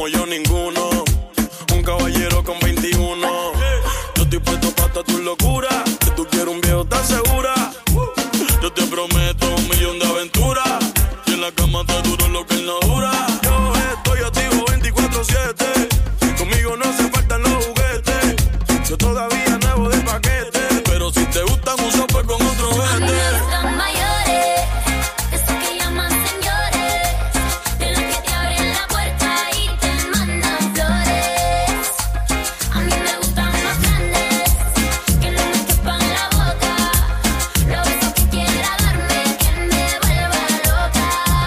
yo ninguno. Un caballero con 21. Yo estoy puesto pa' toda tu locura. Si tú quieres un viejo tan segura, yo te prometo 1,000,000 de aventuras. Y en la cama te duro lo que él no dura. Yo estoy activo 24/7. Conmigo no se faltan los juguetes. Yo todavía nuevo de paquete. Pero si te gustan uso pues con otro vete. A mí me gustan mayores, esos que llaman señores, de los que te abren la puerta y te mandan flores. A mí me gustan más grandes, que no me quepan la boca. Los besos que quiera darme, que me vuelva loca,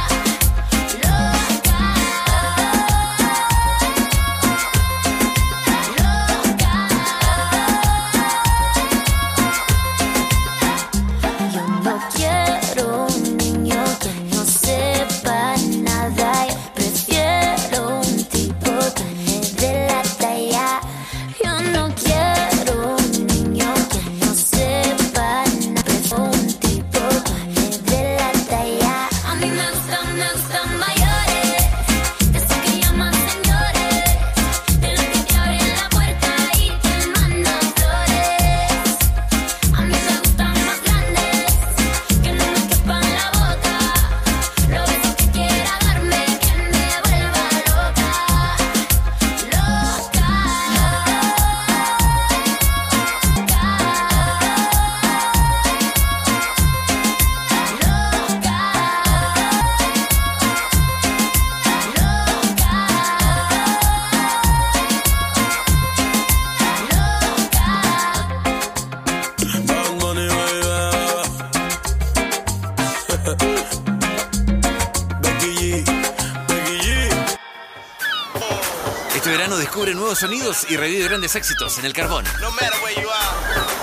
loca, loca. Yo no quiero un niño que no sepa nada. Yo prefiero un tipo que me dé la talla. Yo no quiero un niño que no sepa nada. Prefiero un tipo que me dé la talla. A mí me gustan mayores, esos que llaman señores, de los que te abren la puerta y te mandan flores. A mí me gustan más grandes, que no me quepan la boca. Los besos que quiera darme, que me vuelva loca, loca, Bad Bunny, baby. Becky G. Este verano descubre nuevos sonidos y revive grandes éxitos en el Carbón. No matter where you are.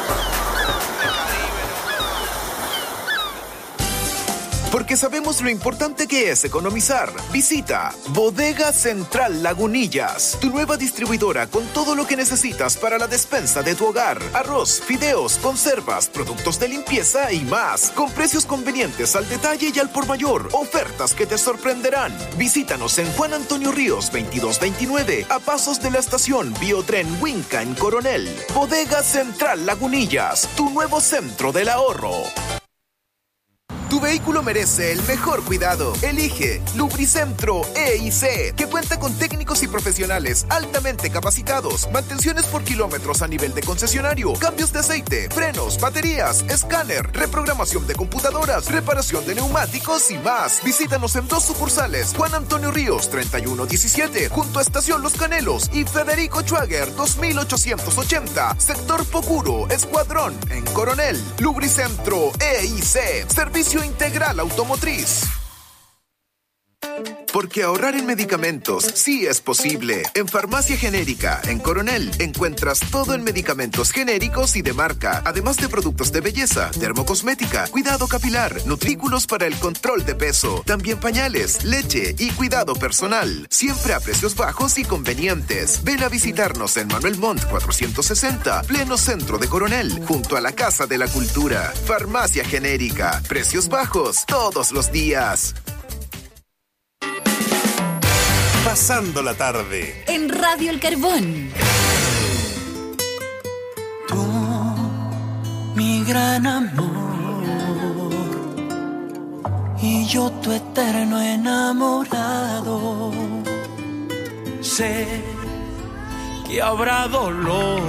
Porque sabemos lo importante que es economizar. Visita Bodega Central Lagunillas, tu nueva distribuidora con todo lo que necesitas para la despensa de tu hogar. Arroz, fideos, conservas, productos de limpieza y más. Con precios convenientes al detalle y al por mayor. Ofertas que te sorprenderán. Visítanos en Juan Antonio Ríos 2229, a pasos de la estación Biotren Huinca en Coronel. Bodega Central Lagunillas, tu nuevo centro del ahorro. Tu vehículo merece el mejor cuidado. Elige Lubricentro E&C, que cuenta con técnicos y profesionales altamente capacitados, mantenciones por kilómetros a nivel de concesionario, cambios de aceite, frenos, baterías, escáner, reprogramación de computadoras, reparación de neumáticos y más. Visítanos en 2 sucursales: Juan Antonio Ríos 3117, junto a Estación Los Canelos, y Federico Schwager 2880, sector Pocuro, Escuadrón, en Coronel. Lubricentro E&C, servicio integral automotriz. Porque ahorrar en medicamentos sí es posible. En Farmacia Genérica, en Coronel, encuentras todo en medicamentos genéricos y de marca, además de productos de belleza, dermocosmética, cuidado capilar, nutrículos para el control de peso, también pañales, leche y cuidado personal. Siempre a precios bajos y convenientes. Ven a visitarnos en Manuel Montt 460, pleno centro de Coronel, junto a la Casa de la Cultura. Farmacia Genérica, precios bajos todos los días. Pasando la tarde en Radio El Carbón. Tú, mi gran amor, y yo tu eterno enamorado. Sé que habrá dolor,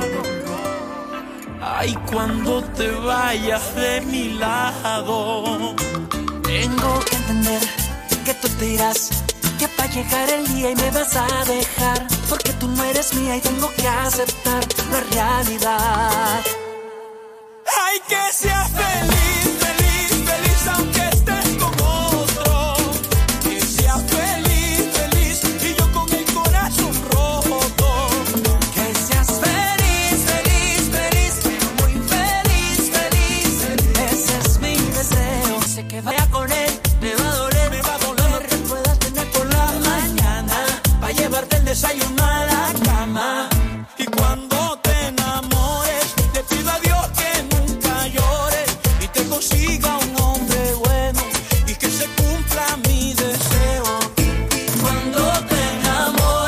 ay, cuando te vayas de mi lado. Tengo que entender que tú te irás, que para llegar el día y me vas a dejar, porque tú no eres mía y tengo que aceptar la realidad. Ay, que seas feliz, feliz, feliz, aunque estés con otro. Que seas feliz, feliz, y yo con el corazón roto. Que seas feliz, feliz, feliz, pero muy feliz, feliz. Ese es mi deseo. Sé que vaya con él, me va a doler, me va a doler. No te puedas tener por la mañana, pa' llevarte el desayuno a la cama. Y cuando te enamores, te pido a Dios que nunca llores y te consiga un hombre bueno y que se cumpla mi deseo. Cuando te enamores,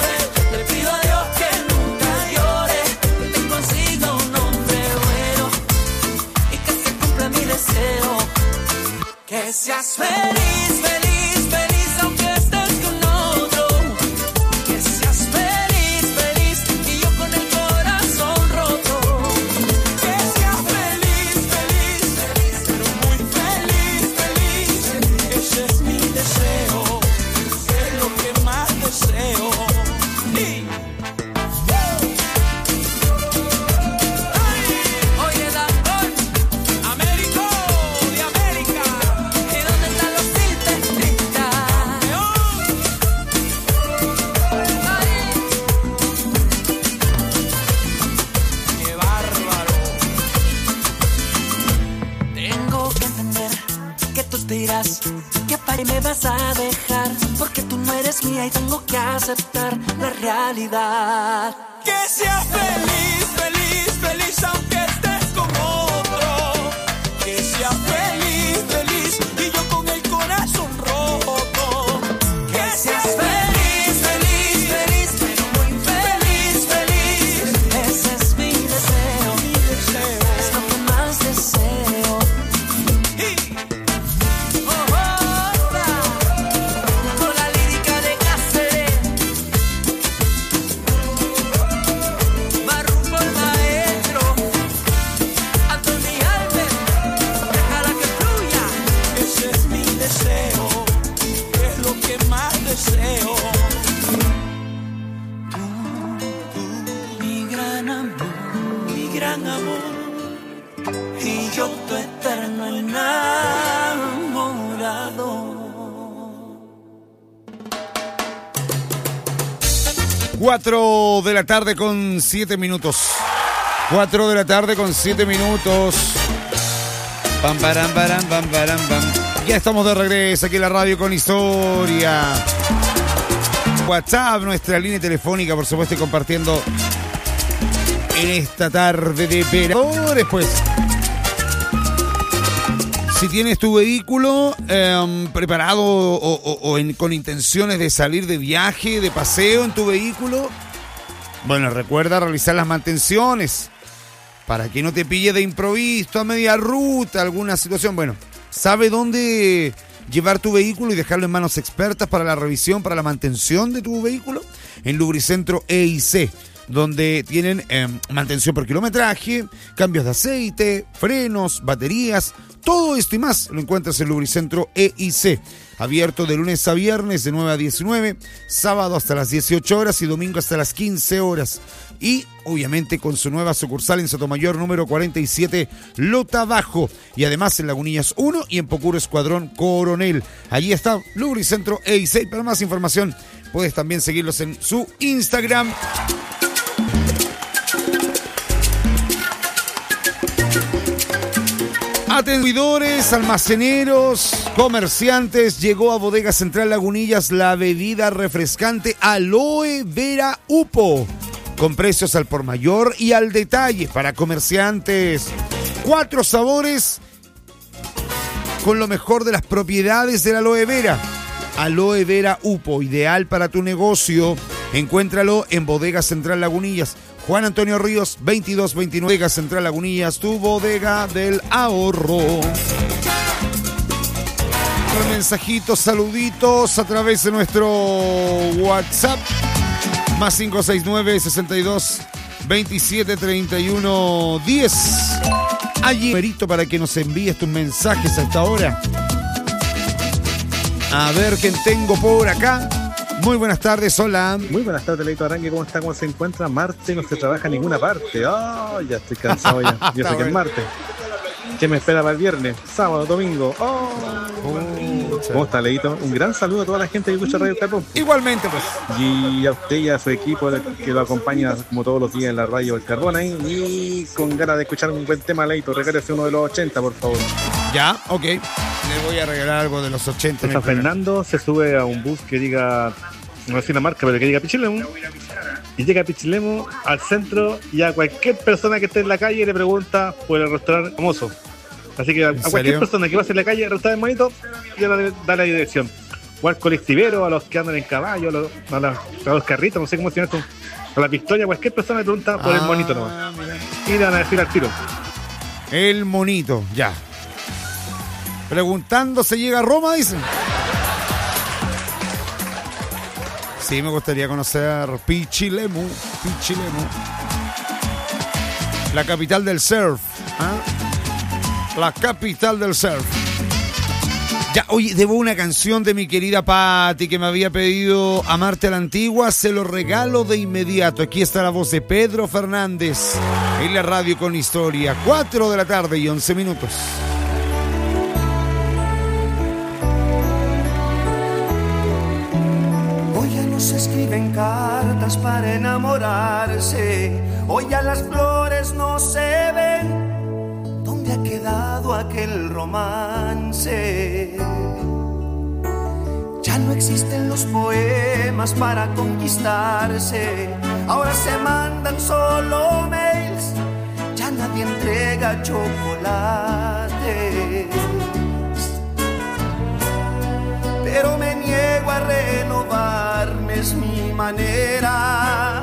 vas a dejar, porque tú no eres mía y tengo que aceptar la realidad. Que seas feliz, feliz, feliz aunque estés con otro. Que seas feliz, feliz y yo con el corazón roto. Que seas feliz, feliz, feliz, pero muy feliz, feliz. Ese es mi deseo, es lo que más deseo. Con la lírica de Cáceres, Marrufo el maestro, Anthony Albert, déjala que fluya. Ese es mi deseo, es lo que más deseo. Tú, mi gran amor, y yo tu eterno enamorado. 4 de la tarde con 7 minutos. 4 de la tarde con 7 minutos. Pam, param, param, pam, param, pam. Ya estamos de regreso aquí en la radio con historia. WhatsApp, nuestra línea telefónica, por supuesto, y compartiendo en esta tarde de verano. Después, si tienes tu vehículo preparado con intenciones de salir de viaje, de paseo en tu vehículo, bueno, recuerda realizar las mantenciones para que no te pille de improviso, a media ruta, alguna situación. Bueno, sabe dónde llevar tu vehículo y dejarlo en manos expertas para la revisión, para la mantención de tu vehículo en Lubricentro EIC, donde tienen mantención por kilometraje, cambios de aceite, frenos, baterías, todo esto y más lo encuentras en Lubricentro EIC, abierto de lunes a viernes de 9 a 19, sábado hasta las 18 horas y domingo hasta las 15 horas. Y obviamente con su nueva sucursal en Sotomayor número 47, Lota Bajo, y además en Lagunillas 1 y en Pocuro Escuadrón Coronel. Allí está Lubricentro EIC. Para más información puedes también seguirlos en su Instagram. Atendidores, almaceneros, comerciantes, llegó a Bodega Central Lagunillas la bebida refrescante Aloe Vera Upo, con precios al por mayor y al detalle para comerciantes. 4 sabores con lo mejor de las propiedades del aloe vera. Aloe Vera Upo, ideal para tu negocio. Encuéntralo en Bodega Central Lagunillas. Juan Antonio Ríos, 2229, Bodega Central Lagunillas, tu bodega del ahorro. Con mensajitos, saluditos a través de nuestro WhatsApp, más 569-62-27-31-10. Allí, numerito para que nos envíes tus mensajes a esta hora. A ver quién tengo por acá. Muy buenas tardes, hola. Muy buenas tardes, Leito Arangue, ¿cómo está? ¿Cómo se encuentra? Martes no se trabaja en ninguna parte. Oh, ya estoy cansado ya. Yo sé que es martes. ¿Qué me espera para el viernes? Sábado, domingo. ¿Cómo está, Leito? Un gran saludo a toda la gente que escucha Radio Carbón. Igualmente, pues. Y a usted y a su equipo que lo acompaña como todos los días en la radio El Carbón ahí. Y con ganas de escuchar un buen tema, Leito, regálese uno de los 80, por favor. Ya, ok. Le voy a regalar algo de los 80. San Fernando se sube a un bus que diga, no sé si una marca, pero que diga Pichilemu. Y llega a Pichilemu al centro y a cualquier persona que esté en la calle le pregunta por el restaurante famoso. Así que a cualquier persona que pase en la calle, el restaurante bonito, ya da la dirección. O al colectivero, a los que andan en caballo, a los carritos, no sé cómo se llama esto. A la pistola, cualquier persona le pregunta por el monito nomás. Mira. Y le van a decir al tiro. El monito, ya. Preguntando se llega a Roma, dicen. Sí, me gustaría conocer Pichilemu. La capital del surf. La capital del surf. Ya, oye, debo una canción de mi querida Patti que me había pedido Amarte a la Antigua. Se lo regalo de inmediato. Aquí está la voz de Pedro Fernández en la radio con historia. 4 de la tarde y 11 minutos. Hoy ya no se escriben cartas para enamorarse. Hoy ya las flores no se ven. ¿Dónde ha quedado aquel romance? no existen los poemas para conquistarse. Ahora se mandan solo mails, ya nadie entrega chocolates. Pero me niego a renovarme, es mi manera.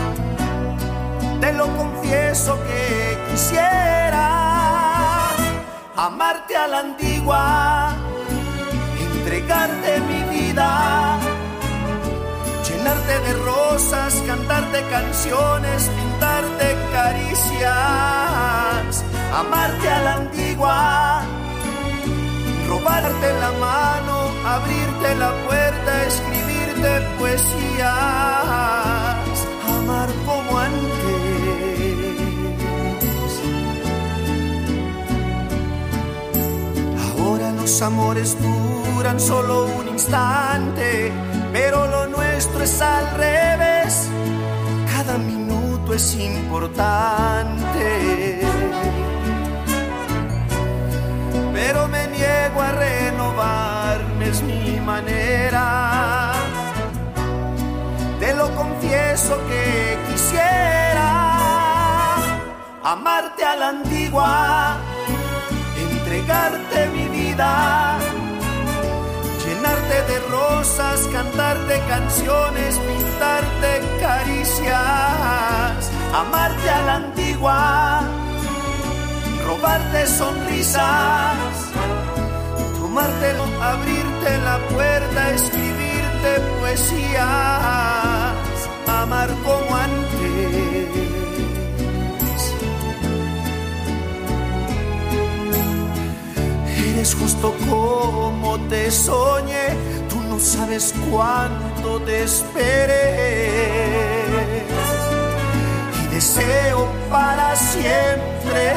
Te lo confieso que quisiera amarte a la antigua, entregarte mi vida, llenarte de rosas, cantarte canciones, pintarte caricias, amarte a la antigua, robarte la mano, abrirte la puerta, escribirte poesías, amar como antes. Ahora los amores duran solo un instante, pero lo nuestro es al revés, cada minuto es importante. Pero me niego a renovarme, es mi manera. Te lo confieso que quisiera amarte a la antigua, entregarte mi vida, llenarte de rosas, cantarte canciones, pintarte caricias, amarte a la antigua, robarte sonrisas, tomártelo, abrirte la puerta, escribirte poesías, amar como antes. Eres justo como te soñé, tú no sabes cuánto te esperé y deseo para siempre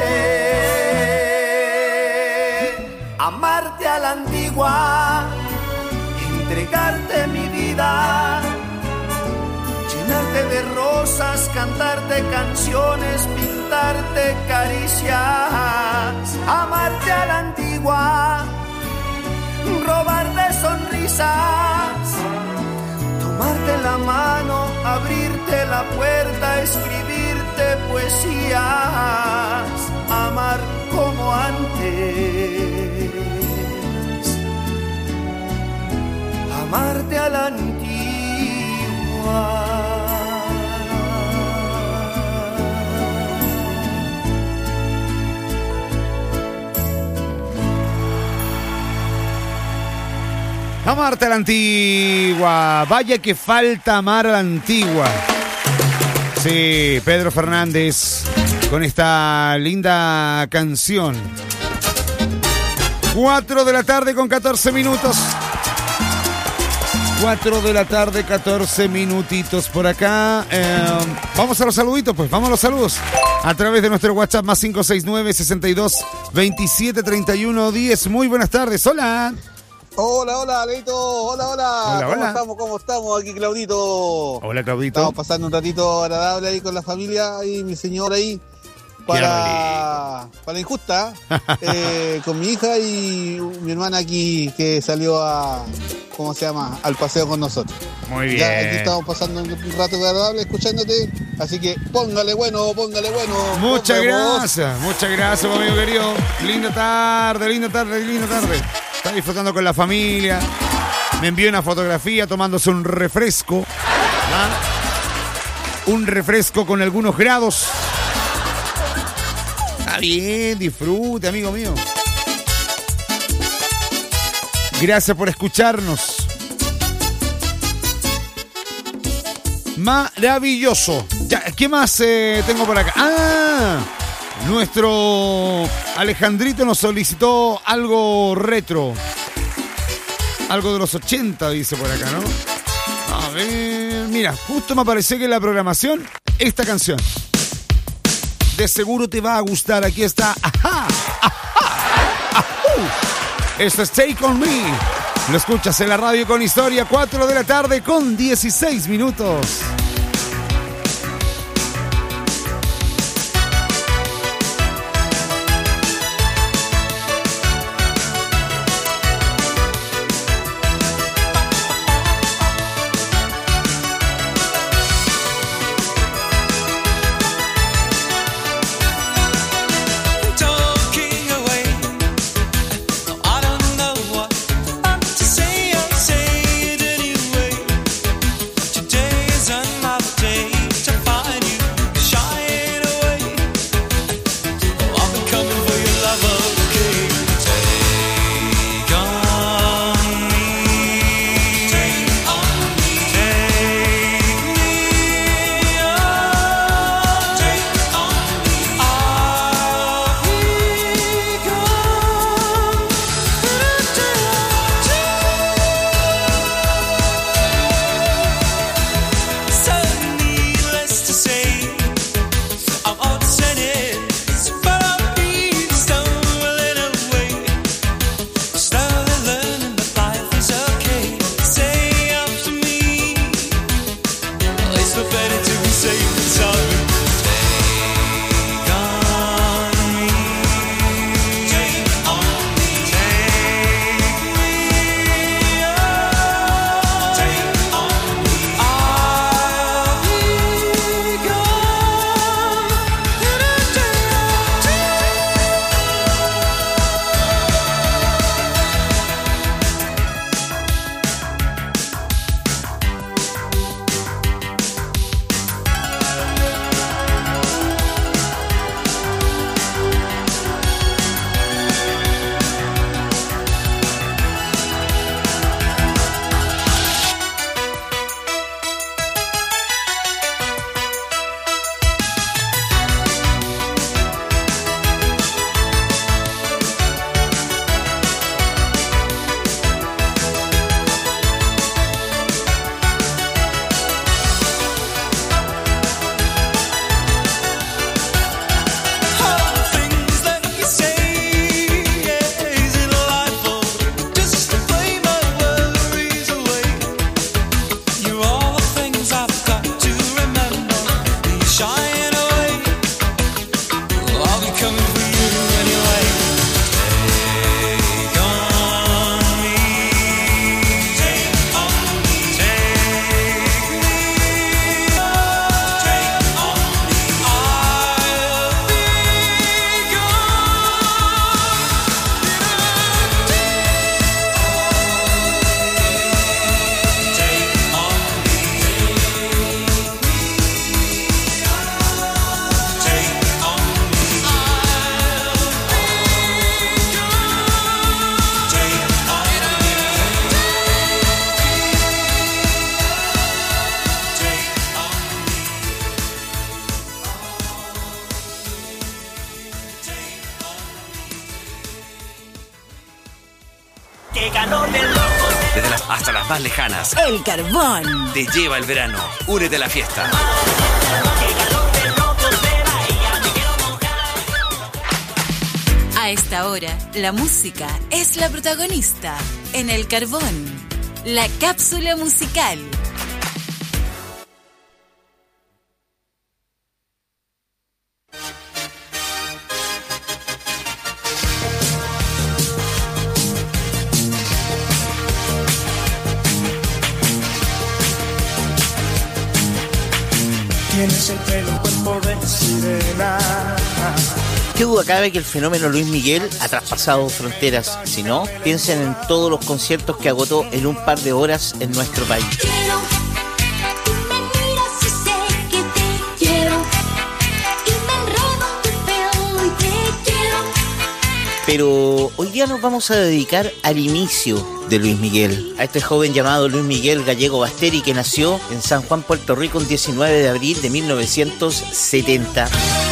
amarte a la antigua, entregarte mi vida, llenarte de rosas, cantarte canciones, pintarte caricias, amarte a la antigua, robarte sonrisas, tomarte la mano, abrirte la puerta, escribirte poesías, amar como antes, amarte a la antigua. Amarte a la antigua. Vaya que falta amar a la antigua. Sí, Pedro Fernández con esta linda canción. 4 de la tarde con 14 minutos. 4 de la tarde, 14 minutitos por acá. Vamos a los saluditos, pues. Vamos a los saludos. A través de nuestro WhatsApp más 569-62-27-31-10. Muy buenas tardes. Hola. Hola, hola, Leito. Hola, hola. ¿Cómo estamos? Aquí Claudito. Hola, Claudito. Estamos pasando un ratito agradable ahí con la familia y mi señora ahí para Injusta, con mi hija y mi hermana aquí que salió al paseo con nosotros. Muy bien. Ya aquí estamos pasando un rato agradable escuchándote, así que póngale bueno. Muchas gracias, amigo querido. Linda tarde. Está disfrutando con la familia. Me envió una fotografía tomándose un refresco. Un refresco con algunos grados. Está bien, disfrute, amigo mío. Gracias por escucharnos. Maravilloso. Ya, ¿qué más tengo por acá? Nuestro Alejandrito nos solicitó algo retro. Algo de los 80, dice por acá, ¿no? A ver, mira, justo me apareció que en la programación esta canción. De seguro te va a gustar. Aquí está. Esto es Take On Me. Lo escuchas en la radio con historia. 4 de la tarde con 16 minutos. so better to be safe and sorry. Hasta las más lejanas. El Carbón. Te lleva el verano. Únete a la fiesta. A esta hora, la música es la protagonista. En El Carbón, la cápsula musical. Tienes el pelo, cuerpo de sirena. ¿Qué duda cabe que el fenómeno Luis Miguel ha traspasado fronteras? Si no, piensen en todos los conciertos que agotó en un par de horas en nuestro país. Pero hoy día nos vamos a dedicar al inicio de Luis Miguel, a este joven llamado Luis Miguel Gallego Basteri, que nació en San Juan, Puerto Rico, el 19 de abril de 1970.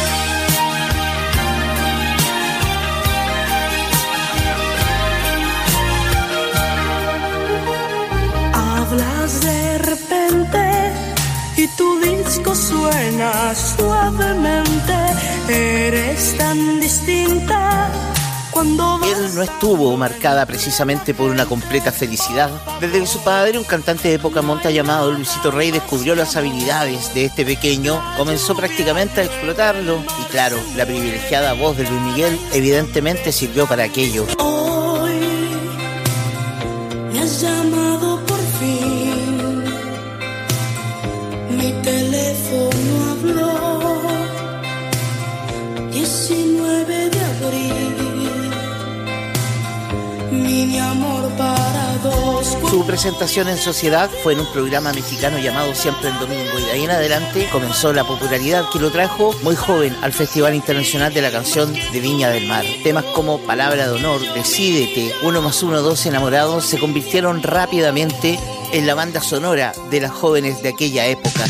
Hablas de repente y tu disco suena suavemente. Eres tan distinta. Él no estuvo marcada precisamente por una completa felicidad. Desde que su padre, un cantante de poca monta llamado Luisito Rey, descubrió las habilidades de este pequeño, comenzó prácticamente a explotarlo. Y claro, la privilegiada voz de Luis Miguel evidentemente sirvió para aquello. Hoy me has llamado por fin, mi teléfono habló, 19 de abril. Mi amor para dos. Su presentación en sociedad fue en un programa mexicano llamado Siempre el Domingo, y de ahí en adelante comenzó la popularidad que lo trajo muy joven al Festival Internacional de la Canción de Viña del Mar. Temas como Palabra de Honor, Decídete, 1 más 1, 2 enamorados se convirtieron rápidamente en la banda sonora de las jóvenes de aquella época.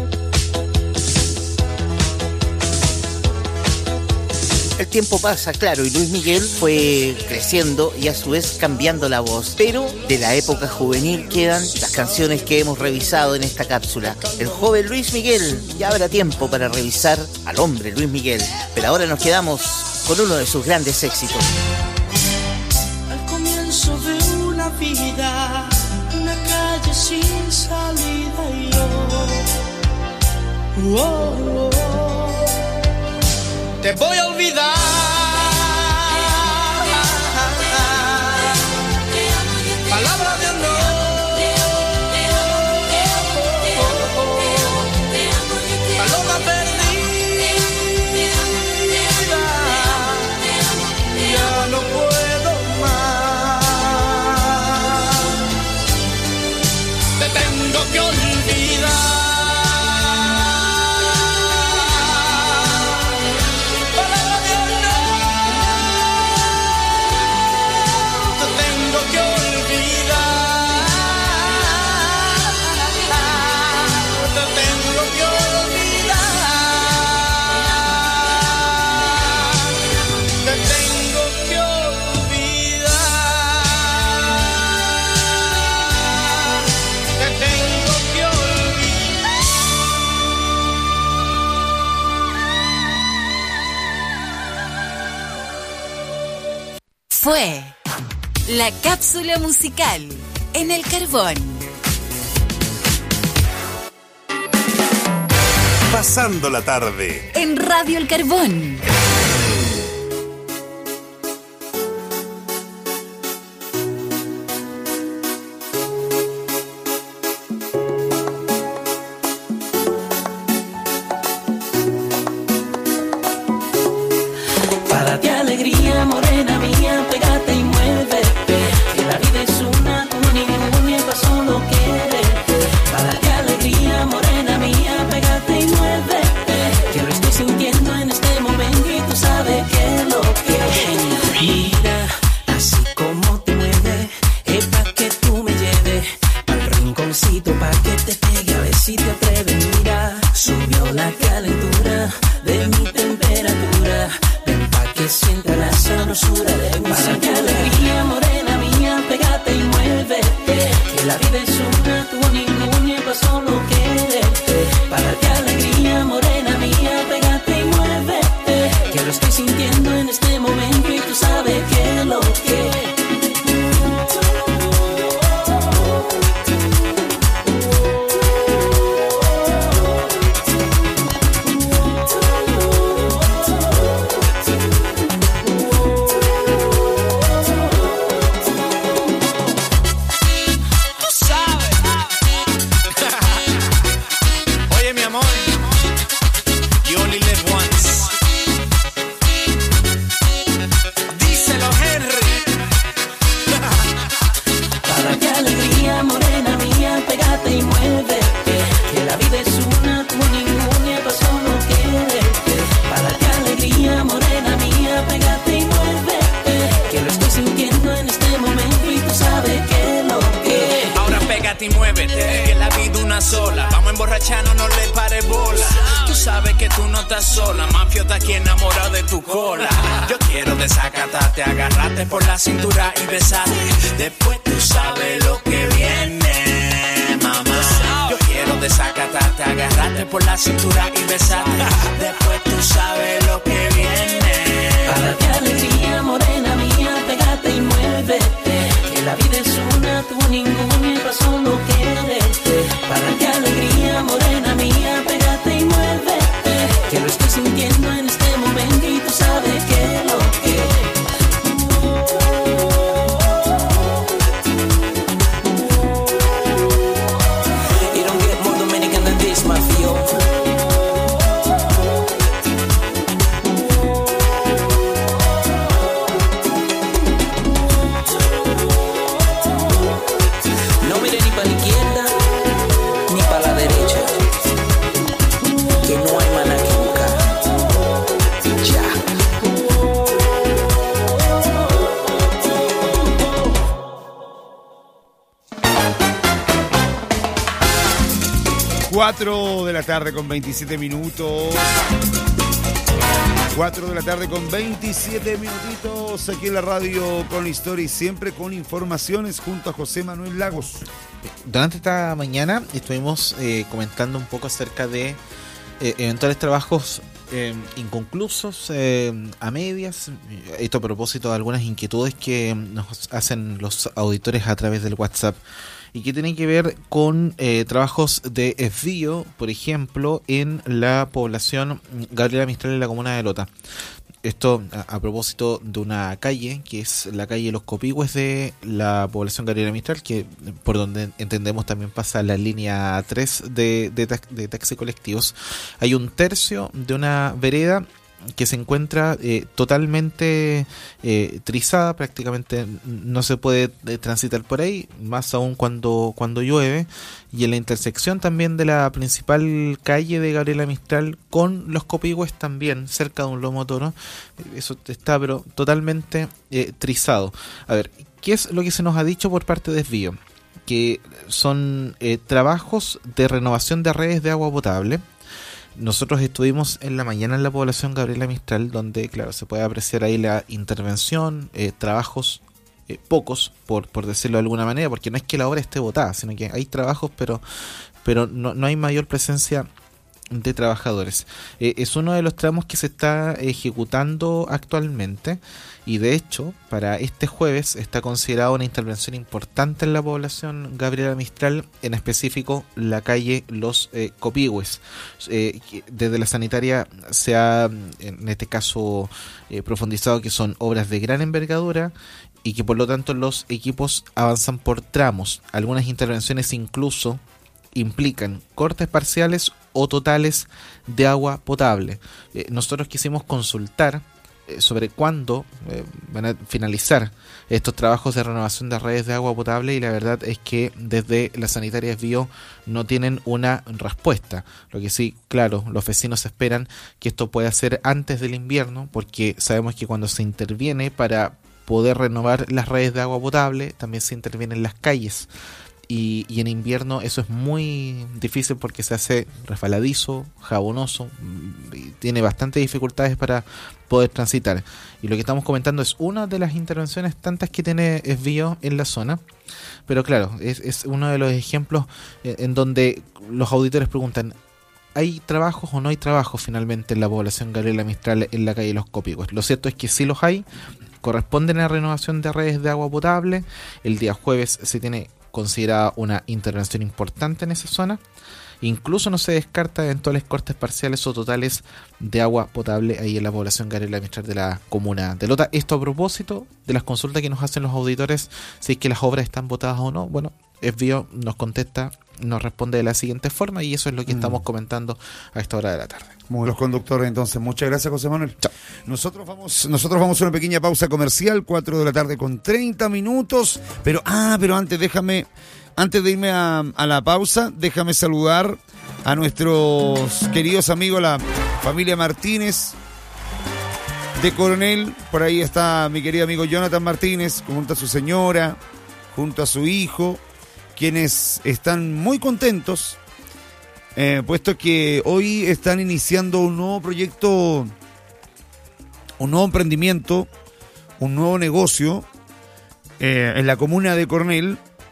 El tiempo pasa, claro, y Luis Miguel fue creciendo y a su vez cambiando la voz. Pero de la época juvenil quedan las canciones que hemos revisado en esta cápsula. El joven Luis Miguel, ya habrá tiempo para revisar al hombre Luis Miguel. Pero ahora nos quedamos con uno de sus grandes éxitos. Al comienzo de una vida, una calle sin salida y yo Te voy a olvidar. Palabra de honor. Paloma perdida. Ya no puedo más. Te tengo que olvidar. Fue la cápsula musical en el Carbón. Pasando la tarde En Radio El Carbón. Para ti alegría, morena mía, pégate y muévete. Que la vida es una, tú ningún y solo quérete. Para ti alegría, morena mía, pégate y muévete. Que lo estoy sintiendo en este momento y tú sabes que lo que mira, así como te mueve, es pa' que tú me lleves al rinconcito pa' que te pegue a ver si te atreves. Mira, subió la calentura de mi temperatura. Que sienta la sabrosura de mi Para tu alegría, morena mía, pégate y muévete. Que la vida es una, tú ningún y solo quérete. Para tu alegría, morena mía, pégate y muévete. Que lo estoy sintiendo en este momento y tú sabes que lo que y muévete, que la vida una sola. Vamos a emborracharnos, no le pare bola. Tú sabes que tú no estás sola, mafiota aquí enamorado de tu cola. Yo quiero desacatarte, agarrarte por la cintura y besarte. Después tú sabes lo que viene, mamá. Yo quiero desacatarte, agarrarte por la cintura y besarte. Después tú sabes lo que viene. Para ti alegría, morena mía, pégate y muévete. Que la vida es una, tú ningún y solo quérete. Para ti alegría, morena mía, pégate y muévete. Que lo estoy sintiendo en este momento y tú sabes que lo que You don't get more Dominican than this, my fio. Cuatro de la tarde con 27 minutos. 4 de la tarde con 27 minutitos aquí en la radio con la historia y siempre con informaciones junto a José Manuel Lagos. Durante esta mañana estuvimos comentando un poco acerca de eventuales trabajos inconclusos, a medias. Esto a propósito de algunas inquietudes que nos hacen los auditores a través del WhatsApp. y que tiene que ver con trabajos de desvío, por ejemplo, en la población Gabriela Mistral en la comuna de Lota. Esto a propósito de una calle, que es la calle Los Copihue de la población Gabriela Mistral, que por donde entendemos también pasa la línea 3 de taxi colectivos. Hay un tercio de una vereda que se encuentra totalmente trizada, prácticamente no se puede transitar por ahí, más aún cuando llueve, y en la intersección también de la principal calle de Gabriela Mistral con Los Copihue también, cerca de un lomo toro, eso está pero totalmente trizado. A ver, ¿qué es lo que se nos ha dicho por parte de Desvío? Que son trabajos de renovación de redes de agua potable. Nosotros estuvimos en la mañana en la población Gabriela Mistral, donde, claro, se puede apreciar ahí la intervención, trabajos pocos, por decirlo de alguna manera, porque no es que la obra esté botada, sino que hay trabajos, pero no hay mayor presencia de trabajadores. Es uno de los tramos que se está ejecutando actualmente, y de hecho para este jueves está considerada una intervención importante en la población Gabriela Mistral, en específico la calle Los Copihues. Desde la sanitaria se ha en este caso profundizado que son obras de gran envergadura y que por lo tanto los equipos avanzan por tramos. Algunas intervenciones incluso implican cortes parciales o totales de agua potable. Nosotros quisimos consultar sobre cuándo van a finalizar estos trabajos de renovación de redes de agua potable, y la verdad es que desde la sanitaria Desvío no tienen una respuesta. Lo que sí, claro, los vecinos esperan que esto pueda ser antes del invierno, porque sabemos que cuando se interviene para poder renovar las redes de agua potable, también se interviene en las calles. Y en invierno eso es muy difícil porque se hace resbaladizo, jabonoso, y tiene bastantes dificultades para poder transitar. Y lo que estamos comentando es una de las intervenciones tantas que tiene Desvío en la zona. Pero claro, es uno de los ejemplos en donde los auditores preguntan: ¿hay trabajos o no hay trabajos finalmente en la población Gabriela Mistral en la calle Los Copihue? Lo cierto es que sí los hay, corresponden a la renovación de redes de agua potable. El día jueves se tiene considerada una intervención importante en esa zona. Incluso no se descarta eventuales cortes parciales o totales de agua potable ahí en la población Gabriela Mistral de la comuna de Lota. Esto a propósito de las consultas que nos hacen los auditores, si es que las obras están botadas o no. Bueno, Desvío nos contesta, nos responde de la siguiente forma, y eso es lo que estamos comentando a esta hora de la tarde. Muy los conductores, entonces. Muchas gracias, José Manuel. Chao. Nosotros vamos a una pequeña pausa comercial, 4 de la tarde con 30 minutos. Pero antes de irme a la pausa, déjame saludar a nuestros queridos amigos, la familia Martínez de Coronel. Por ahí está mi querido amigo Jonathan Martínez, junto a su señora, junto a su hijo, quienes están muy contentos, puesto que hoy están iniciando un nuevo proyecto, un nuevo emprendimiento, un nuevo negocio en la comuna de Coronel,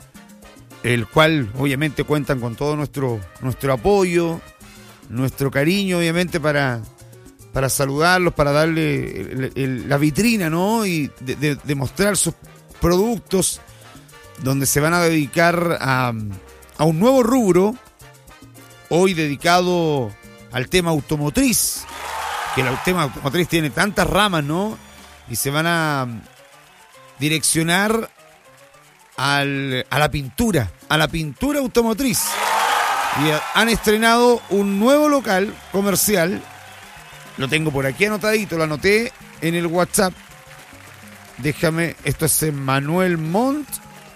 el cual obviamente cuentan con todo nuestro apoyo, nuestro cariño, obviamente, para saludarlos, para darle la vitrina, ¿no? Y de mostrar sus productos, donde se van a dedicar a un nuevo rubro, hoy dedicado al tema automotriz, que el tema automotriz tiene tantas ramas, ¿no? Y se van a direccionar a la pintura automotriz. Y han estrenado un nuevo local comercial, lo tengo por aquí anotadito, lo anoté en el WhatsApp. Déjame, esto es en Manuel Montt,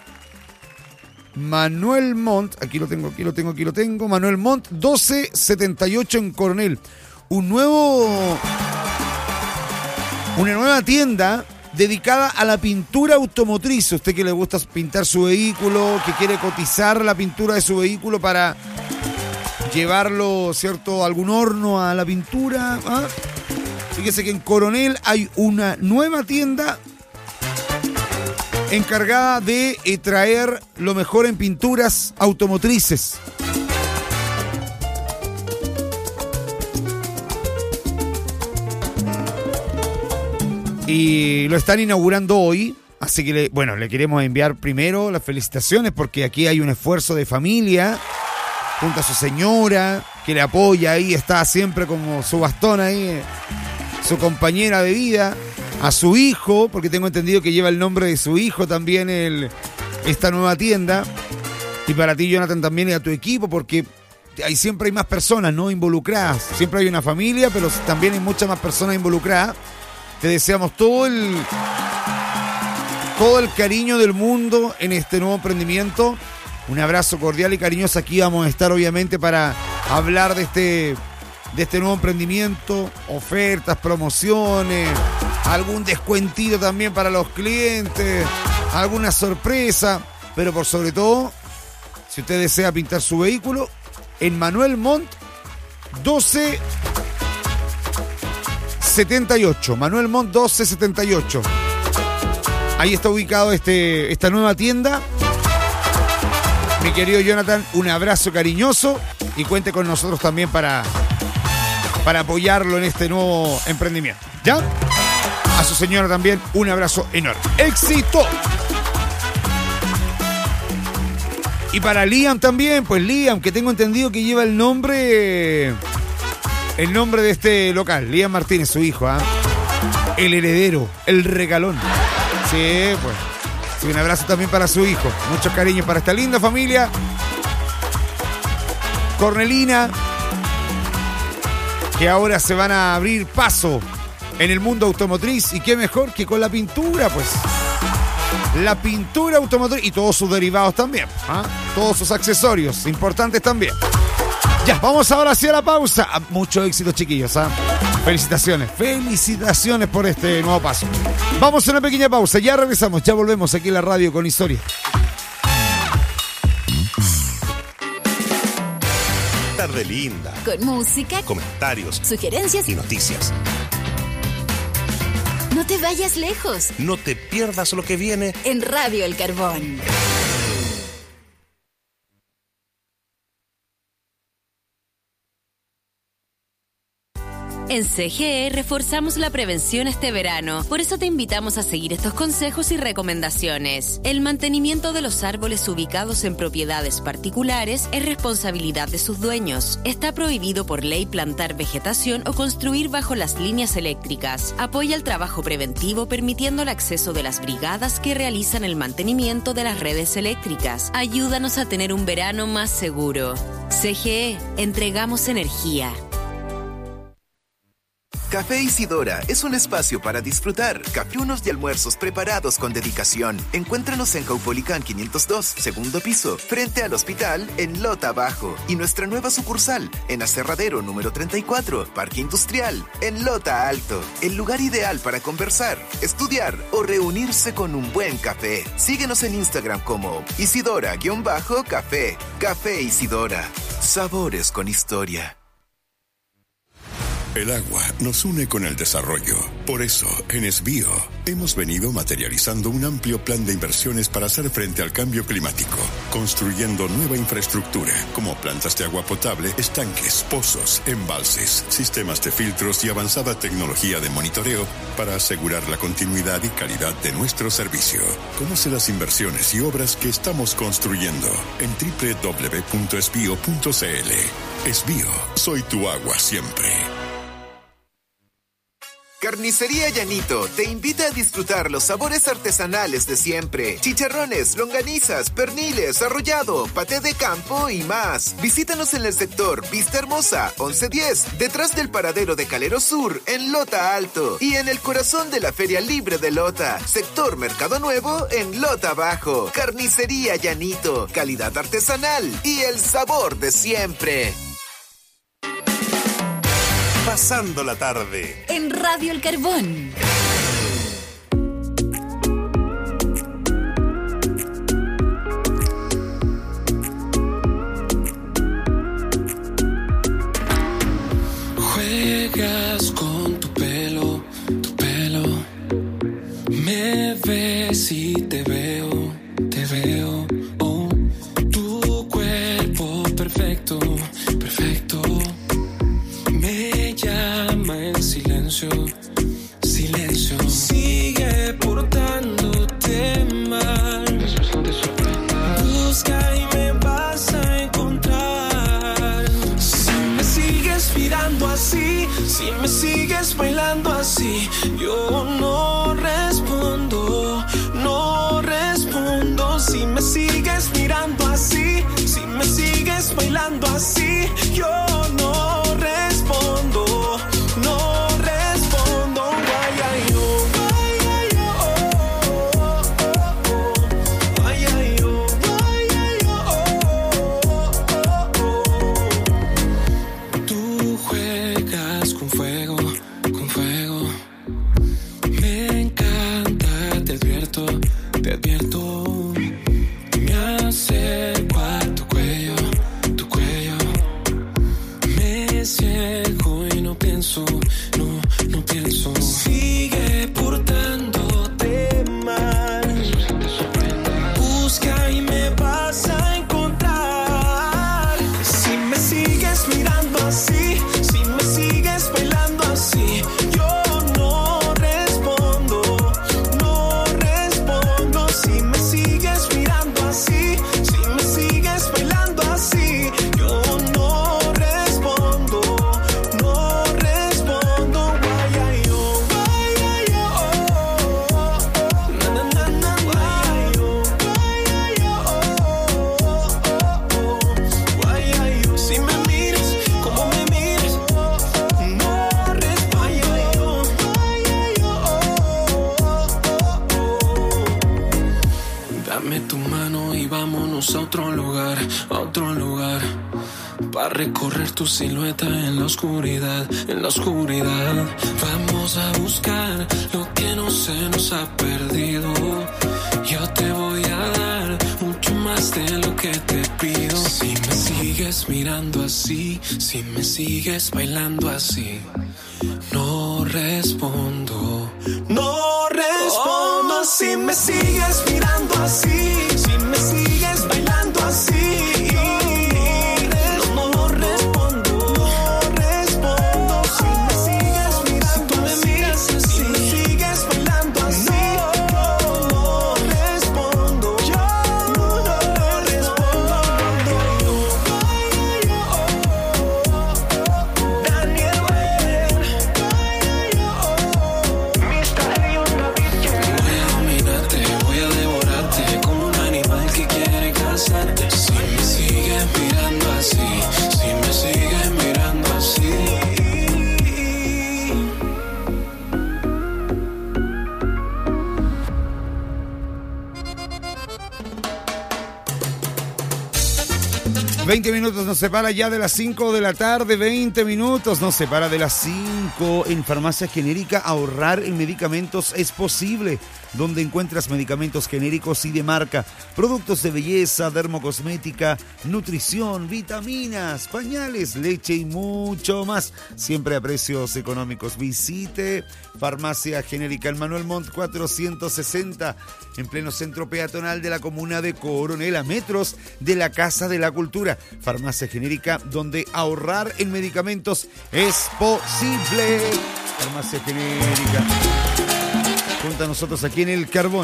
aquí lo tengo, Manuel Montt 1278 en Coronel. Una nueva tienda dedicada a la pintura automotriz. Usted que le gusta pintar su vehículo, que quiere cotizar la pintura de su vehículo para llevarlo, ¿cierto?, a algún horno a la pintura. Fíjese que en Coronel hay una nueva tienda encargada de traer lo mejor en pinturas automotrices. Y lo están inaugurando hoy. Así que, le queremos enviar primero las felicitaciones porque aquí hay un esfuerzo de familia junto a su señora que le apoya ahí, está siempre como su bastón ahí, su compañera de vida, a su hijo, porque tengo entendido que lleva el nombre de su hijo también esta nueva tienda. Y para ti, Jonathan, también y a tu equipo, porque siempre hay más personas, ¿no?, involucradas. Siempre hay una familia, pero también hay muchas más personas involucradas. Te deseamos todo el cariño del mundo en este nuevo emprendimiento. Un abrazo cordial y cariñoso. Aquí vamos a estar, obviamente, para hablar de este nuevo emprendimiento, ofertas, promociones, algún descuentito también para los clientes, alguna sorpresa, pero por sobre todo, si usted desea pintar su vehículo, en Manuel Montt 1278. Manuel Montt 1278. Ahí está ubicado esta nueva tienda. Mi querido Jonathan, un abrazo cariñoso y cuente con nosotros también para apoyarlo en este nuevo emprendimiento. ¿Ya? A su señora también un abrazo enorme. ¡Éxito! Y para Liam también, pues Liam, que tengo entendido que lleva el nombre de este local, Liam Martínez, su hijo, el heredero, el regalón. Sí, pues. Sí, un abrazo también para su hijo. Muchos cariños para esta linda familia cornelina, que ahora se van a abrir paso en el mundo automotriz. Y qué mejor que con la pintura, pues. La pintura automotriz y todos sus derivados también, todos sus accesorios importantes también. Ya, vamos ahora hacia la pausa. Mucho éxito, chiquillos. Felicitaciones por este nuevo paso. Vamos a una pequeña pausa, ya regresamos, ya volvemos aquí en la radio con historia. Tarde linda. Con música, comentarios, sugerencias y noticias. No te vayas lejos. No te pierdas lo que viene en Radio El Carbón. En CGE reforzamos la prevención este verano, por eso te invitamos a seguir estos consejos y recomendaciones. El mantenimiento de los árboles ubicados en propiedades particulares es responsabilidad de sus dueños. Está prohibido por ley plantar vegetación o construir bajo las líneas eléctricas. Apoya el trabajo preventivo permitiendo el acceso de las brigadas que realizan el mantenimiento de las redes eléctricas. Ayúdanos a tener un verano más seguro. CGE, entregamos energía. Café Isidora es un espacio para disfrutar. Café-unos y almuerzos preparados con dedicación. Encuéntranos en Caupolicán 502, segundo piso, frente al hospital en Lota Bajo. Y nuestra nueva sucursal en Aserradero número 34, Parque Industrial, en Lota Alto. El lugar ideal para conversar, estudiar o reunirse con un buen café. Síguenos en Instagram como Isidora_café. Café Isidora. Sabores con historia. El agua nos une con el desarrollo. Por eso, en Esbío, hemos venido materializando un amplio plan de inversiones para hacer frente al cambio climático, construyendo nueva infraestructura, como plantas de agua potable, estanques, pozos, embalses, sistemas de filtros y avanzada tecnología de monitoreo para asegurar la continuidad y calidad de nuestro servicio. Conoce las inversiones y obras que estamos construyendo en www.esbio.cl. Esbío, soy tu agua siempre. Carnicería Llanito te invita a disfrutar los sabores artesanales de siempre. Chicharrones, longanizas, perniles, arrollado, paté de campo y más. Visítanos en el sector Vista Hermosa, 1110, detrás del paradero de Calero Sur, en Lota Alto. Y en el corazón de la Feria Libre de Lota, sector Mercado Nuevo, en Lota Bajo. Carnicería Llanito, calidad artesanal y el sabor de siempre. Pasando la tarde en Radio El Carbón. Juegas con tu pelo, me ves y te veo, oh, tu cuerpo perfecto, me llama en silencio, sigue portándote sigues mirando así, si me sigues bailando así, yo no respondo, no respondo. Si me sigues mirando así, si me sigues bailando así, yo no respondo, no respondo. Ay, ay, oh, ay, ay, oh, ay, ay, oh, ay, ay, oh. Tú juegas con fuego, con fuego. Me encanta, te advierto, te advierto. Me acerco a tu cuello, tu cuello. Me ciego y no pienso, no pienso. Sigue portándote mal. Busca y me vas a encontrar. Si me sigues mirando así, si me sigues bailando así, yo no respondo, no respondo. Si me sigues mirando así, si me sigues bailando así, yo no respondo, no respondo. Ay, ay, oh, ay, ay, oh, na, na, na, na, ay, oh, ay, ay, oh, ay, ay, oh. Si me miras como me miras, no respondo. Ay, ay, oh, ay, ay, oh. Dame tu mano y vámonos a otro lugar, para recorrer tu silueta en la oscuridad, en la oscuridad. Vamos a buscar lo que no se nos ha perdido. Yo te voy a dar mucho más de lo que te pido. Si me sigues mirando así, si me sigues bailando así, no respondo, no respondo. Si me sigues mirando así, si me sigues bailando así, no respondo, no respondo. Si me sigues mirando así, si me sigues bailando así, no respondo, yo no respondo. Daniel Weber, voy a dominarte, voy a devorarte como un animal que quiere cazarte. Si me sigues mirando así, si me sigues mirando así. 20 minutos nos separa ya de las 5 de la tarde, 20 minutos nos separa de las 5. En Farmacia Genérica ahorrar en medicamentos es posible, donde encuentras medicamentos genéricos y de marca, productos de belleza, dermocosmética, nutrición, vitaminas, pañales, leche y mucho más, siempre a precios económicos. Visite Farmacia Genérica en Manuel Montt 460, en pleno centro peatonal de la comuna de Coronel, a metros de la Casa de la Cultura. Farmacia Genérica, donde ahorrar en medicamentos es posible. Farmacia Genérica, junto a nosotros aquí en El Carbón.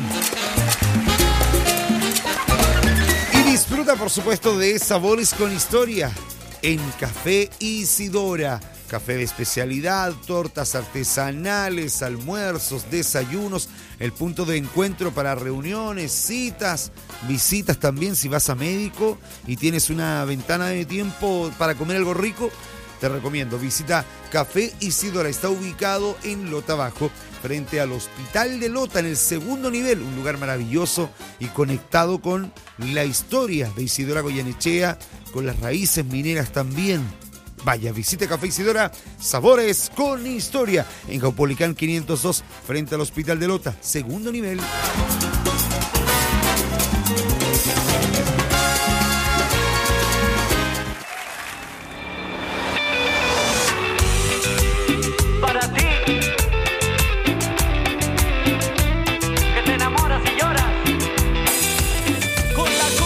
Y disfruta, por supuesto, de sabores con historia en Café Isidora. Café de especialidad, tortas artesanales, almuerzos, desayunos, el punto de encuentro para reuniones, citas, visitas también si vas a médico y tienes una ventana de tiempo para comer algo rico. Te recomiendo, visita Café Isidora, está ubicado en Lota Bajo, frente al Hospital de Lota, en el segundo nivel, un lugar maravilloso y conectado con la historia de Isidora Goyenechea, con las raíces mineras también. Vaya, visite Café Isidora, sabores con historia, en Caupolicán 502, frente al Hospital de Lota, segundo nivel. Para ti, que te enamoras y lloras con la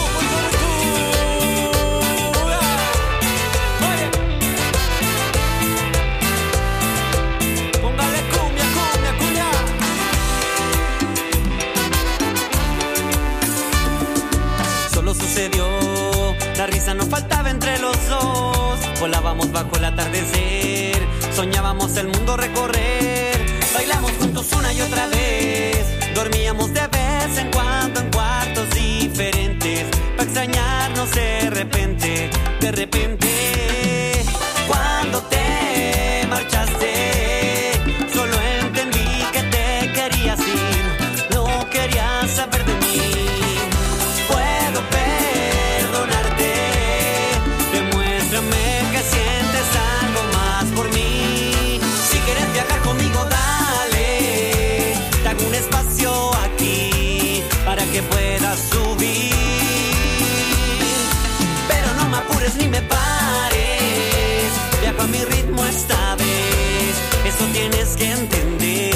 póngale cumbia, cumbia, cumbia. Volábamos bajo el atardecer, soñábamos el mundo recorrer. Bailamos juntos una y otra vez, dormíamos de vez en cuartos diferentes, pa' extrañarnos de repente. Cuando te marchaste, solo entendí que te querías ir, no querías saber de mí. Puedo perdonarte, demuéstrame que sientes algo más por mí. Si quieres viajar conmigo, dale, te hago un espacio aquí para que puedas subir. Pero no me apures ni me pares, viajo a mi ritmo esta vez, eso tienes que entender.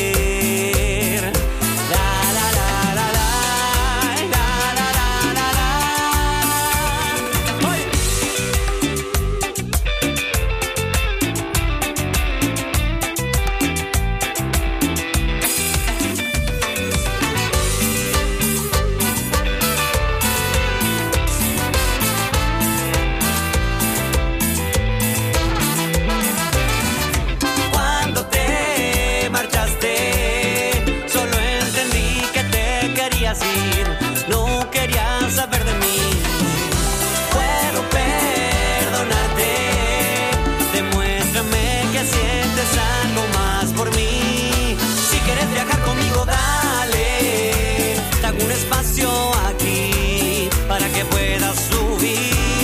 No querías saber de mí. Puedo perdonarte, demuéstrame que sientes algo más por mí. Si quieres viajar conmigo, dale, te hago un espacio aquí para que puedas subir.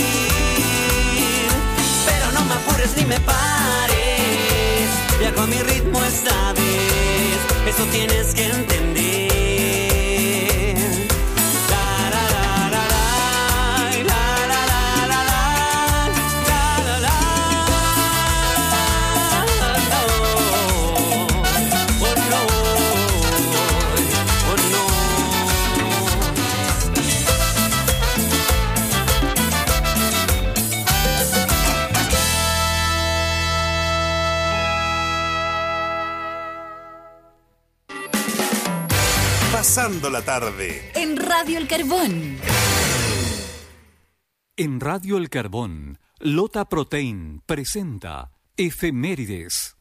Pero no me apures ni me pares, viajo a mi ritmo esta vez, eso tienes que entender. Pasando la tarde. En Radio El Carbón. En Radio El Carbón, Lota Protein presenta Efemérides.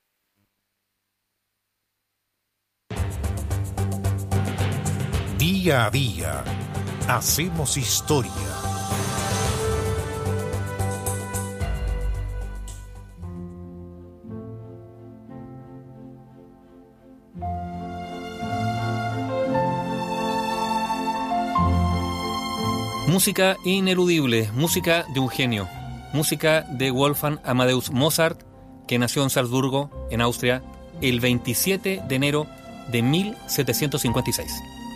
Día a día, hacemos historia. Música ineludible, música de un genio, música de Wolfgang Amadeus Mozart, que nació en Salzburgo, en Austria, el 27 de enero de 1756.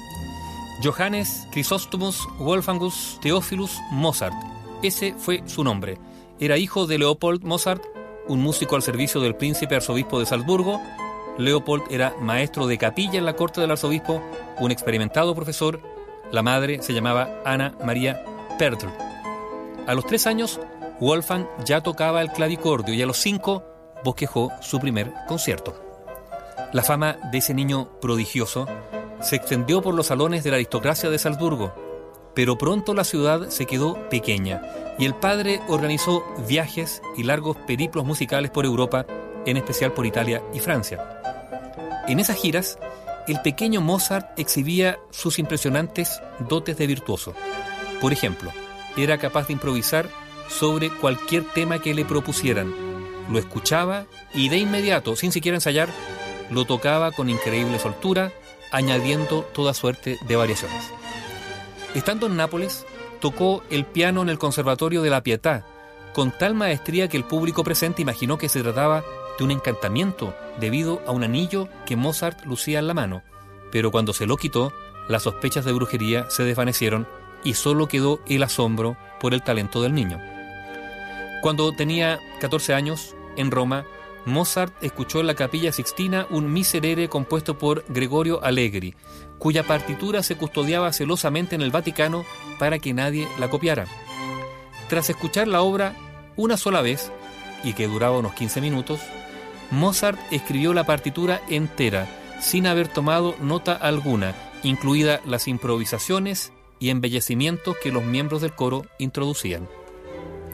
Johannes Chrysostomos Wolfgangus Theophilus Mozart, ese fue su nombre. Era hijo de Leopold Mozart, un músico al servicio del príncipe arzobispo de Salzburgo. Leopold era maestro de capilla en la corte del arzobispo, un experimentado profesor. La madre se llamaba Ana María Pertl. A los 3 años, Wolfgang ya tocaba el clavicordio y a los 5 bosquejó su primer concierto. La fama de ese niño prodigioso se extendió por los salones de la aristocracia de Salzburgo, pero pronto la ciudad se quedó pequeña y el padre organizó viajes y largos periplos musicales por Europa, en especial por Italia y Francia. En esas giras, el pequeño Mozart exhibía sus impresionantes dotes de virtuoso. Por ejemplo, era capaz de improvisar sobre cualquier tema que le propusieran. Lo escuchaba y de inmediato, sin siquiera ensayar, lo tocaba con increíble soltura, añadiendo toda suerte de variaciones. Estando en Nápoles, tocó el piano en el Conservatorio de la Pietà, con tal maestría que el público presente imaginó que se trataba de un encantamiento debido a un anillo que Mozart lucía en la mano, pero cuando se lo quitó, las sospechas de brujería se desvanecieron y solo quedó el asombro por el talento del niño. Cuando tenía 14 años, en Roma, Mozart escuchó en la Capilla Sixtina un miserere compuesto por Gregorio Allegri, cuya partitura se custodiaba celosamente en el Vaticano para que nadie la copiara. Tras escuchar la obra una sola vez, y que duraba unos 15 minutos, Mozart escribió la partitura entera, sin haber tomado nota alguna, incluidas las improvisaciones y embellecimientos que los miembros del coro introducían.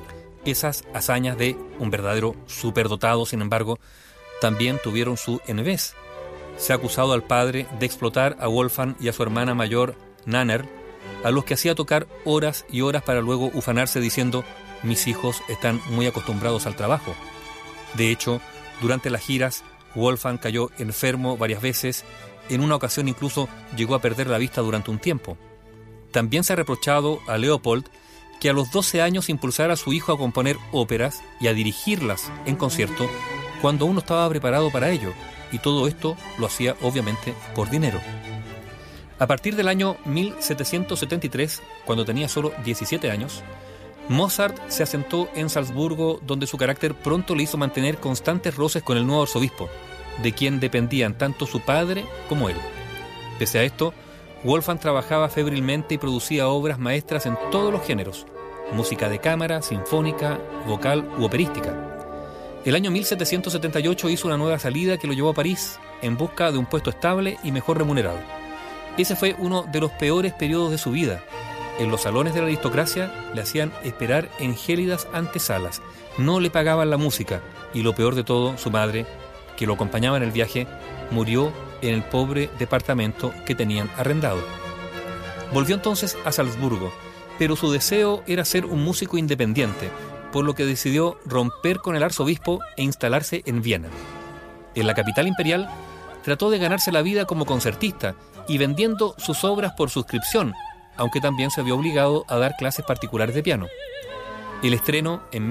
Esas hazañas de un verdadero superdotado, sin embargo, también tuvieron su envés. Se ha acusado al padre de explotar a Wolfgang y a su hermana mayor, Nanner, a los que hacía tocar horas y horas para luego ufanarse diciendo: mis hijos están muy acostumbrados al trabajo. De hecho, durante las giras, Wolfgang cayó enfermo varias veces. En una ocasión incluso llegó a perder la vista durante un tiempo. También se ha reprochado a Leopold que a los 12 años impulsara a su hijo a componer óperas y a dirigirlas en concierto cuando aún no estaba preparado para ello, y todo esto lo hacía obviamente por dinero. A partir del año 1773, cuando tenía solo 17 años, Mozart se asentó en Salzburgo, donde su carácter pronto le hizo mantener constantes roces con el nuevo arzobispo, de quien dependían tanto su padre como él. Pese a esto, Wolfgang trabajaba febrilmente y producía obras maestras en todos los géneros: música de cámara, sinfónica, vocal u operística. El año 1778 hizo una nueva salida que lo llevó a París en busca de un puesto estable y mejor remunerado. Ese fue uno de los peores periodos de su vida. En los salones de la aristocracia le hacían esperar en gélidas antesalas, no le pagaban la música y, lo peor de todo, su madre, que lo acompañaba en el viaje, murió en el pobre departamento que tenían arrendado. Volvió entonces a Salzburgo, pero su deseo era ser un músico independiente, por lo que decidió romper con el arzobispo e instalarse en Viena. En la capital imperial trató de ganarse la vida como concertista y vendiendo sus obras por suscripción, aunque también se vio obligado a dar clases particulares de piano. El estreno en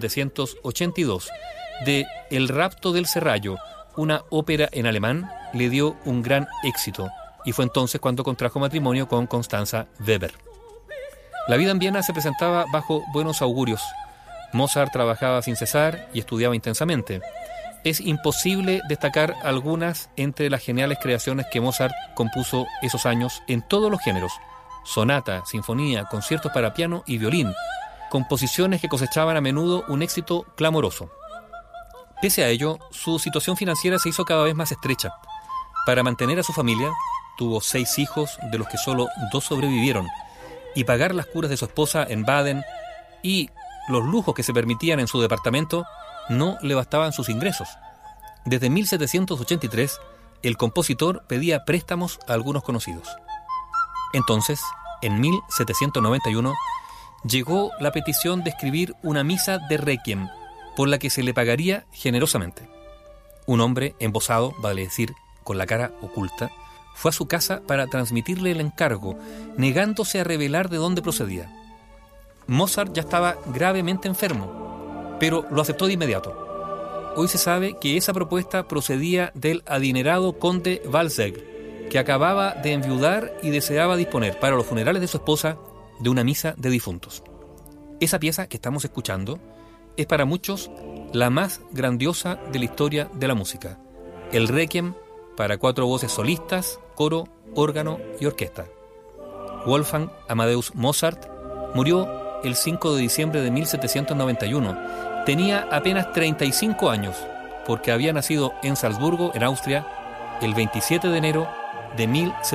1782 de El rapto del Serrallo, una ópera en alemán, le dio un gran éxito, y fue entonces cuando contrajo matrimonio con Constanza Weber. La vida en Viena se presentaba bajo buenos augurios. Mozart trabajaba sin cesar y estudiaba intensamente. Es imposible destacar algunas entre las geniales creaciones que Mozart compuso esos años en todos los géneros: sonata, sinfonía, conciertos para piano y violín, composiciones que cosechaban a menudo un éxito clamoroso. Pese a ello, su situación financiera se hizo cada vez más estrecha. Para mantener a su familia, tuvo 6 hijos, de los que solo 2 sobrevivieron, y pagar las curas de su esposa en Baden y los lujos que se permitían en su departamento no le bastaban sus ingresos. Desde 1783, el compositor pedía préstamos a algunos conocidos. Entonces, en 1791, llegó la petición de escribir una misa de requiem, por la que se le pagaría generosamente. Un hombre embosado, vale decir, con la cara oculta, fue a su casa para transmitirle el encargo, negándose a revelar de dónde procedía. Mozart ya estaba gravemente enfermo, pero lo aceptó de inmediato. Hoy se sabe que esa propuesta procedía del adinerado conde Walsegg, que acababa de enviudar y deseaba disponer para los funerales de su esposa de una misa de difuntos. Esa pieza que estamos escuchando es para muchos la más grandiosa de la historia de la música: el Requiem para 4 voces solistas, coro, órgano y orquesta. Wolfgang Amadeus Mozart murió el 5 de diciembre de 1791. Tenía apenas 35 años, porque había nacido en Salzburgo, en Austria, el 27 de enero de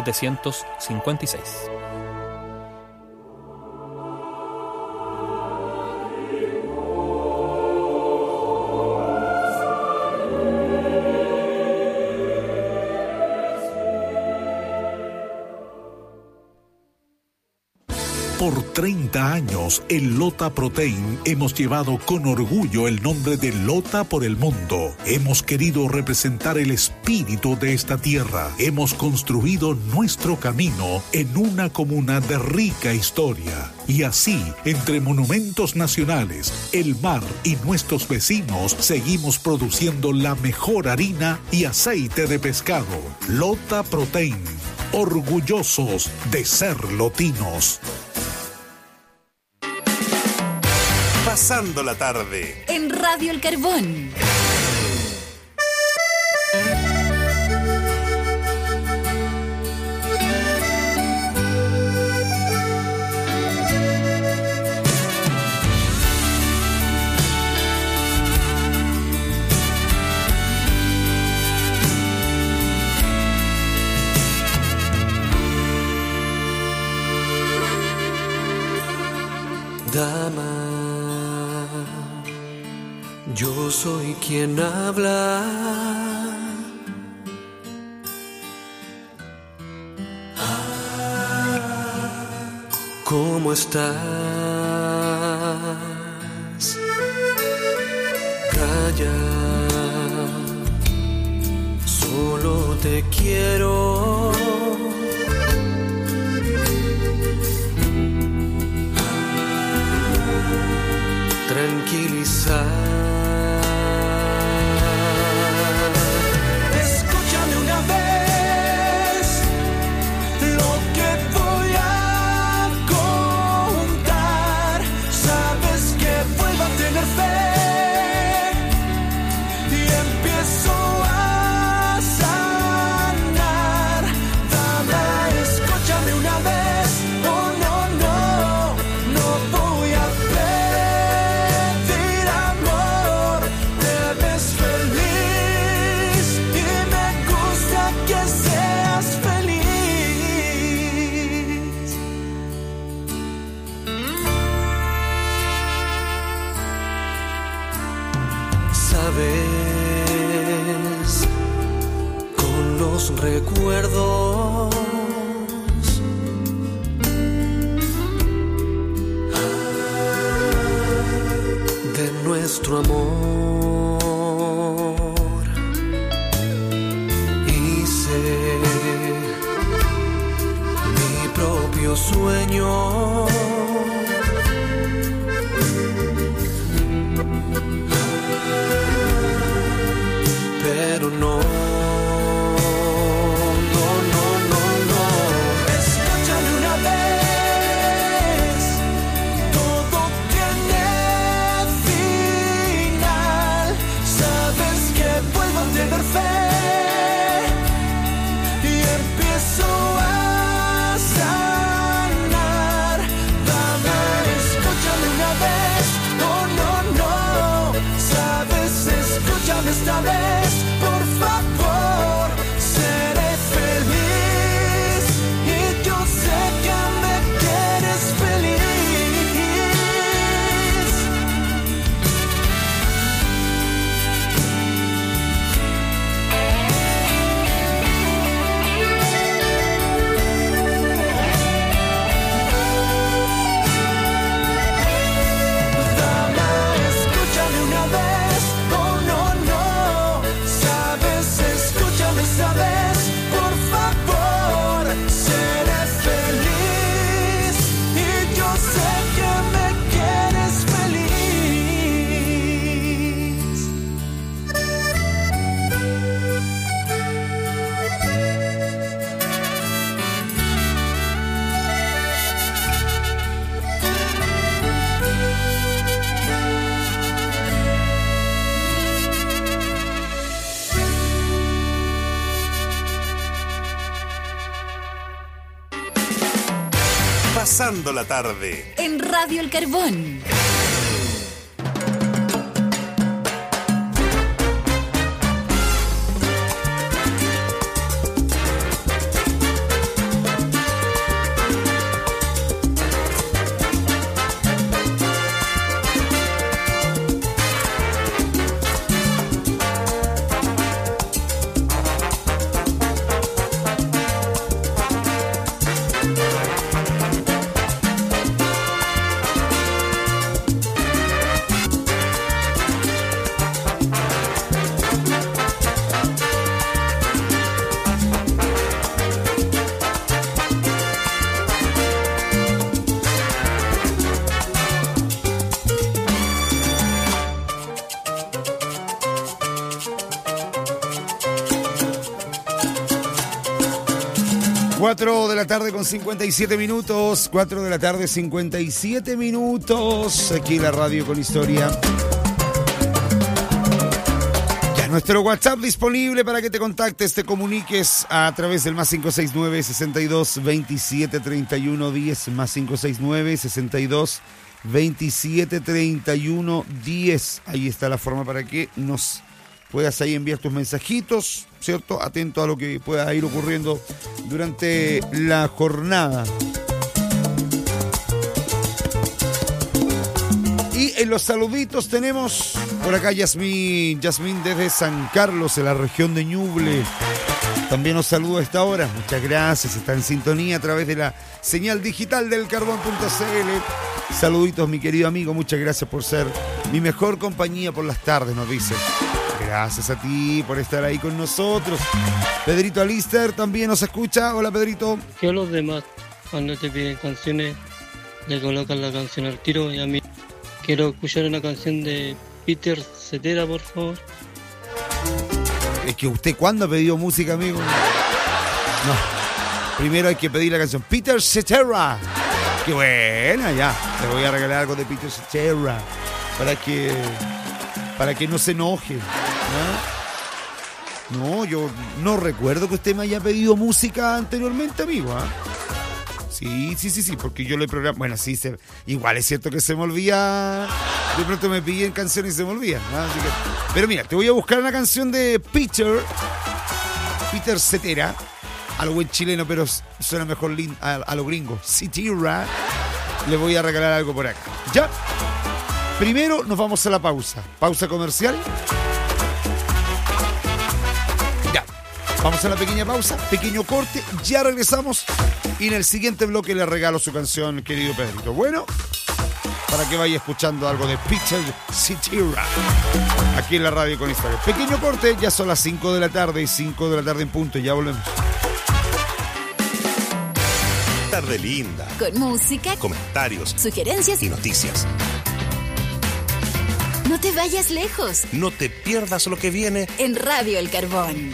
1756. Por 30 años, en Lota Protein hemos llevado con orgullo el nombre de Lota por el mundo. Hemos querido representar el espíritu de esta tierra. Hemos construido nuestro camino en una comuna de rica historia. Y así, entre monumentos nacionales, el mar y nuestros vecinos, seguimos produciendo la mejor harina y aceite de pescado. Lota Protein, orgullosos de ser lotinos. Pasando la tarde en Radio El Carbón. Dama, soy quien habla. ¿Cómo estás? Calla, solo te quiero. Tranquilizar. Escúchame una vez lo que voy a contar. Sabes que vuelvo a tener fe y empiezo a sanar. Dama, escúchame una vez. Oh, no, no, no voy a pedir amor. Te ves feliz y me gusta que seas feliz. Sabes, con los recuerdos de nuestro amor, hice mi propio sueño. Pero no, escúchame una vez, todo tiene final. Sabes que vuelvo a tener fe y empiezo a sanar. Dama, escúchame una vez. Oh, no, no, sabes, escúchame esta vez. Por favor, seré feliz y yo sé que me quieres feliz. Dama, escúchame una vez. Oh, no, no, sabes, escúchame esta vez. Por favor, seré feliz y yo sé que me quieres feliz. Pasando la tarde. En Radio El Carbón. Cuatro de la tarde con 57 minutos. 4 de la tarde, 57 minutos. Aquí en la radio con historia. Ya nuestro WhatsApp disponible para que te contactes, te comuniques a través del más 569 62 27 31 10. Más 569 62 27 31 10. Ahí está la forma para que nos puedas ahí enviar tus mensajitos, ¿cierto? Atento a lo que pueda ir ocurriendo durante la jornada. Y en los saluditos tenemos Por acá Yasmín desde San Carlos, en la región de Ñuble. También nos saluda a esta hora. Muchas gracias. Está en sintonía a través de la señal digital del carbón.cl. Saluditos, mi querido amigo. Muchas gracias por ser mi mejor compañía por las tardes, nos dice. Gracias a ti por estar ahí con nosotros. Pedrito Alister también nos escucha. Hola, Pedrito. Que a los demás, cuando te piden canciones, le colocan la canción al tiro. Y a mí quiero escuchar una canción de Peter Cetera, por favor. Es que usted, ¿cuándo ha pedido música, amigo? No. Primero hay que pedir la canción Peter Cetera. ¡Qué buena! Ya. Le voy a regalar algo de Peter Cetera para que no se enoje. No, yo no recuerdo que usted me haya pedido música anteriormente, amigo. Sí, porque yo le programo. Bueno, sí, igual es cierto que se me olvida. De pronto me piden canciones y se me olvidan. Así que... Pero mira, te voy a buscar una canción de Peter Cetera. A lo buen chileno, pero suena mejor a lo gringo. Cetera. Le voy a regalar algo por acá. ¿Ya? Primero nos vamos a la pausa. Pausa comercial. Ya. Vamos a la pequeña pausa, pequeño corte. Ya regresamos. Y en el siguiente bloque le regalo su canción, querido Pedrito. Bueno, para que vaya escuchando algo de Peter Cetera aquí en la radio con historia. Pequeño corte, ya son las 5 de la tarde, 5 de la tarde en punto. Ya volvemos. Tarde linda. Con música, comentarios, sugerencias y noticias. No te vayas lejos. No te pierdas lo que viene en Radio El Carbón.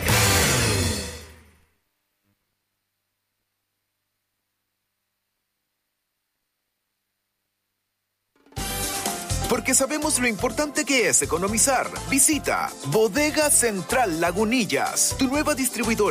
Porque sabemos lo importante que es economizar. Visita Bodega Central Lagunillas, tu nueva distribuidora